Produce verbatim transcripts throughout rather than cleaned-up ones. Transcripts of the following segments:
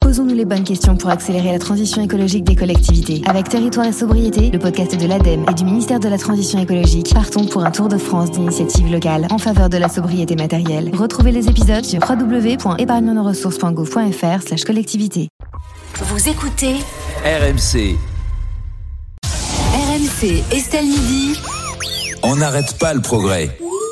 Posons-nous les bonnes questions pour accélérer la transition écologique des collectivités. Avec Territoire et Sobriété, le podcast de l'ADEME et du ministère de la Transition écologique, partons pour un tour de France d'initiatives locales en faveur de la sobriété matérielle. Retrouvez les épisodes sur w w w point épargne nos ressources point gouv point f r slash collectivité. Vous écoutez R M C. R M C Estelle Midi. On n'arrête pas le progrès.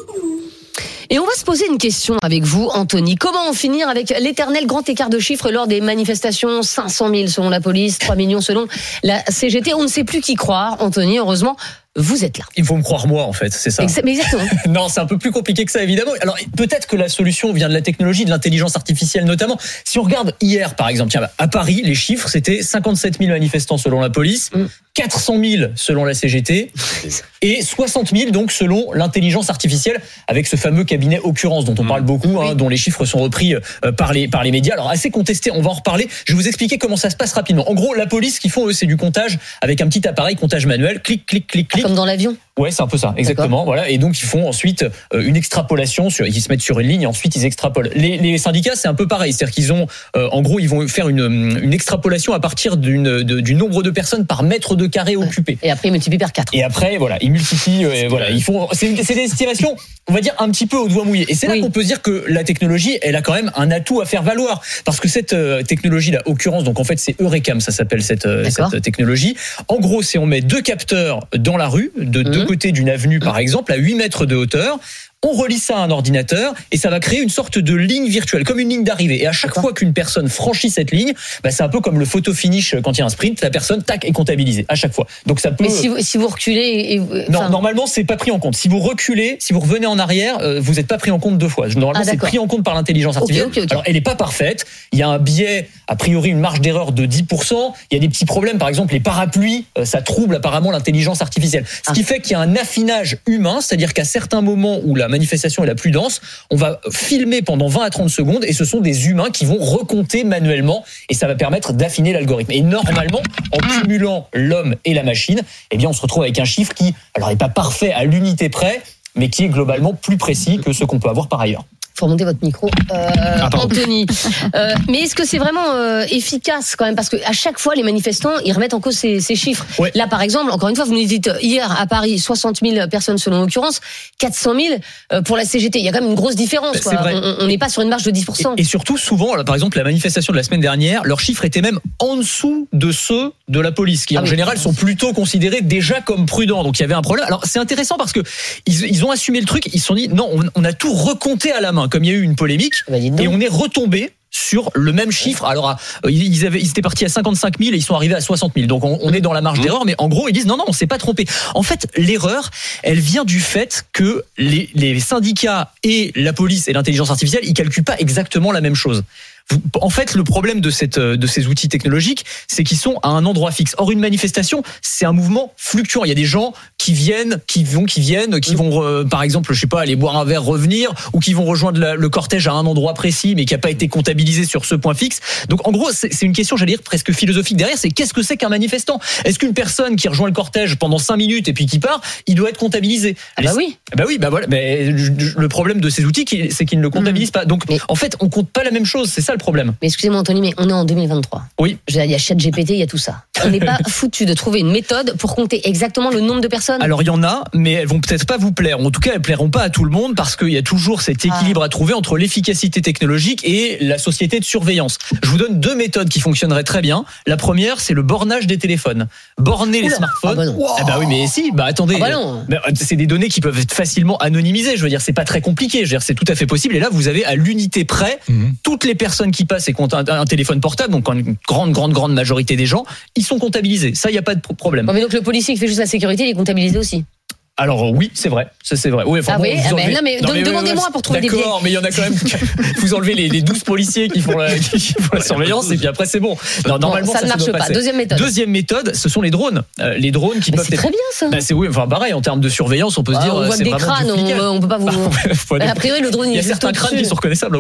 Et on va se poser une question avec vous, Anthony. Comment en finir avec l'éternel grand écart de chiffres lors des manifestations? cinq cent mille selon la police, trois millions selon la C G T. On ne sait plus qui croire, Anthony, heureusement. Vous êtes là. Il faut me croire moi, en fait, c'est ça. Exa- mais exactement. Non, c'est un peu plus compliqué que ça, évidemment. Alors, peut-être que la solution vient de la technologie, de l'intelligence artificielle notamment. Si on regarde hier, par exemple, tiens, à Paris, les chiffres, c'était cinquante-sept mille manifestants selon la police, mm. quatre cent mille selon la C G T et soixante mille donc selon l'intelligence artificielle avec ce fameux cabinet Occurrence dont on mm. parle beaucoup, hein, oui. dont les chiffres sont repris euh, par les par les médias. Alors assez contesté, on va en reparler. Je vais vous expliquer comment ça se passe rapidement. En gros, la police, ce qu'ils font eux, c'est du comptage avec un petit appareil comptage manuel, clic clic clic clic. Comme dans l'avion. Ouais, c'est un peu ça, exactement. D'accord. Voilà, et donc ils font ensuite euh, une extrapolation. Sur, ils se mettent sur une ligne et ensuite ils extrapolent. Les, les syndicats, c'est un peu pareil, c'est-à-dire qu'ils ont, euh, en gros, ils vont faire une, une extrapolation à partir d'une, de, du nombre de personnes par mètre de carré occupé. Et après ils multiplient par quatre. Et après, voilà, ils multiplient. Euh, voilà, ils font. C'est, une, c'est des estimations, on va dire un petit peu au doigt mouillé. Et c'est là oui. qu'on peut se dire que la technologie, elle a quand même un atout à faire valoir, parce que cette euh, technologie, là, Occurrence, donc en fait c'est Eurecam, ça s'appelle cette, euh, cette technologie. En gros, c'est on met deux capteurs dans la rue, de mmh. deux côtés d'une avenue. Par exemple, à huit mètres de hauteur, on relie ça à un ordinateur et ça va créer une sorte de ligne virtuelle, comme une ligne d'arrivée. Et à chaque D'accord. fois qu'une personne franchit cette ligne, bah c'est un peu comme le photo finish quand il y a un sprint, la personne tac est comptabilisée à chaque fois. Donc ça peut. Mais si vous, si vous reculez, et vous... non, enfin... normalement c'est pas pris en compte. Si vous reculez, si vous revenez en arrière, euh, vous n'êtes pas pris en compte deux fois. Normalement ah, c'est pris en compte par l'intelligence artificielle. Okay, okay, okay. Alors elle n'est pas parfaite. Il y a un biais, a priori une marge d'erreur de dix pour cent. Il y a des petits problèmes, par exemple les parapluies, euh, ça trouble apparemment l'intelligence artificielle. Ce ah. qui fait qu'il y a un affinage humain, c'est-à-dire qu'à certains moments où la manifestation est la plus dense, on va filmer pendant vingt à trente secondes et ce sont des humains qui vont recompter manuellement et ça va permettre d'affiner l'algorithme. Et normalement, en cumulant l'homme et la machine, eh bien on se retrouve avec un chiffre qui, alors n'est pas parfait à l'unité près, mais qui est globalement plus précis que ce qu'on peut avoir par ailleurs. Faut remonter votre micro, euh, ah, Anthony. Euh, mais est-ce que c'est vraiment euh, efficace quand même? Parce que à chaque fois, les manifestants, ils remettent en cause ces, ces chiffres. Ouais. Là, par exemple, encore une fois, vous nous dites hier à Paris, soixante mille personnes selon l'occurrence, quatre cent mille pour la C G T. Il y a quand même une grosse différence. Quoi. Vrai. On n'est pas sur une marge de dix pour cent. Et, et surtout, souvent, là, par exemple, la manifestation de la semaine dernière, leurs chiffres étaient même en dessous de ceux de la police, qui ah, en oui. général sont plutôt considérés déjà comme prudents. Donc il y avait un problème. Alors c'est intéressant parce que ils, ils ont assumé le truc. Ils se sont dit non, on, on a tout recompté à la main, comme il y a eu une polémique, bah, et on est retombé sur le même chiffre. Alors, ils, avaient, ils étaient partis à cinquante-cinq mille et ils sont arrivés à soixante mille. Donc, on, on est dans la marge mmh. d'erreur. Mais en gros, ils disent non, non, on s'est pas trompé. En fait, l'erreur, elle vient du fait que les, les syndicats et la police et l'intelligence artificielle, ils calculent pas exactement la même chose. En fait, le problème de, cette, de ces outils technologiques, c'est qu'ils sont à un endroit fixe. Or, une manifestation, c'est un mouvement fluctuant. Il y a des gens qui viennent, qui vont, qui viennent, qui vont, euh, par exemple, je sais pas, aller boire un verre, revenir, ou qui vont rejoindre la, le cortège à un endroit précis, mais qui n'a pas été comptabilisé sur ce point fixe. Donc, en gros, c'est, c'est une question, j'allais dire, presque philosophique derrière. C'est qu'est-ce que c'est qu'un manifestant? Est-ce qu'une personne qui rejoint le cortège pendant cinq minutes et puis qui part, il doit être comptabilisé? Ah bah oui. Bah oui, bah voilà. Mais le problème de ces outils, c'est qu'ils ne le comptabilisent mmh. pas. Donc, mais... en fait, on compte pas la même chose. C'est ça le problème. Mais excusez-moi Anthony, mais on est en deux mille vingt-trois. Oui. Il y a ChatGPT, il y a tout ça. On n'est pas foutu de trouver une méthode pour compter exactement le nombre de personnes. Alors il y en a, mais elles vont peut-être pas vous plaire. En tout cas, elles plairont pas à tout le monde parce qu'il y a toujours cet équilibre ah. à trouver entre l'efficacité technologique et la société de surveillance. Je vous donne deux méthodes qui fonctionneraient très bien. La première, c'est le bornage des téléphones. Borner Oula. les smartphones. Ah bah non. Wow. Eh bah oui, mais si. Bah attendez. Ah bah non. C'est des données qui peuvent être facilement anonymisées. Je veux dire, c'est pas très compliqué. Je veux dire, c'est tout à fait possible. Et là, vous avez à l'unité près mmh. toutes les personnes qui passent et qui ont un, un téléphone portable. Donc, une grande, grande, grande majorité des gens, ils sont comptabilisés. Ça, il y a pas de problème. Bon, mais donc le policier qui fait juste la sécurité, il est comptabilisé aussi. Alors oui, c'est vrai, ça c'est vrai. Oui, enfin, ah bon, oui, ah enlevez... mais, non mais, non, mais demandez-moi ouais, pour trouver des biais. D'accord, mais il y en a quand même. Vous enlevez les, les douze policiers qui font la, qui font la surveillance et puis après c'est bon. Non, normalement bon, ça, ça ne marche pas. Passer. Deuxième méthode. Deuxième méthode, ce sont les drones. Euh, les drones qui mais peuvent. C'est être... très bien ça. Bah, c'est oui, enfin pareil en termes de surveillance, on peut se dire. Ah, on voit c'est des crânes, on, on peut pas vous. Bah, a priori le drone il, il y a certains crânes qui sont reconnaissables.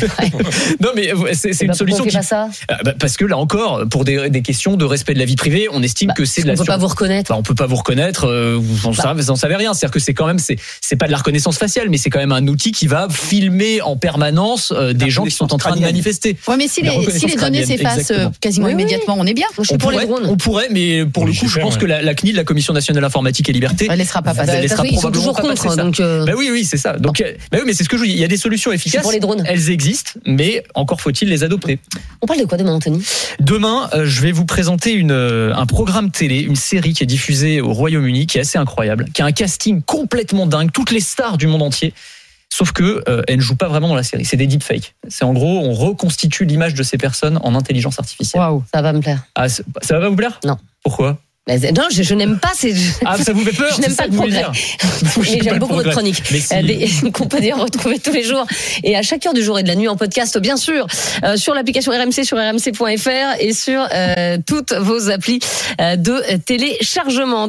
Non mais c'est une solution. Pourquoi on fait pas ça? Parce que là encore, pour des questions de respect de la vie privée, on estime que c'est de la. On peut pas vous reconnaître. On peut pas vous reconnaître. Vous en savait rien. C'est-à-dire que c'est quand même, c'est, c'est pas de la reconnaissance faciale, mais c'est quand même un outil qui va filmer en permanence euh, des gens qui sont en train de manifester. Ouais, mais si les, si les données s'effacent euh, quasiment oui, immédiatement, oui. on est bien. On pourrait, pour les drones. on pourrait, mais pour oui, le coup, je pense ouais. que la, la C N I L, la Commission nationale d'informatique et liberté, elle laissera pas passer. Elle laissera ils sont toujours contre. Donc euh... bah oui, oui, c'est ça. Donc, bah oui, mais c'est ce que je vous dis. Il y a des solutions efficaces. Pour les drones. Elles existent, mais encore faut-il les adopter. On parle de quoi demain, Anthony ? Demain, euh, je vais vous présenter une, euh, un programme télé, une série qui est diffusée au Royaume-Uni, qui est assez incroyable, qui a un casting complètement dingue, toutes les stars du monde entier. Sauf que euh, elles ne jouent pas vraiment dans la série. C'est des deepfakes. C'est en gros, on reconstitue l'image de ces personnes en intelligence artificielle. Waouh, ça va me plaire. Ah, ça va pas vous plaire ? Non. Pourquoi ? Non, je, je n'aime pas ces. Ah, ça vous fait peur ? Je n'aime pas le progrès. Mais j'aime beaucoup votre chronique. Mais si. euh, des, qu'on peut dire retrouver tous les jours et à chaque heure du jour et de la nuit en podcast, bien sûr, euh, sur l'application R M C, sur r m c point f r et sur euh, toutes vos applis euh, de téléchargement.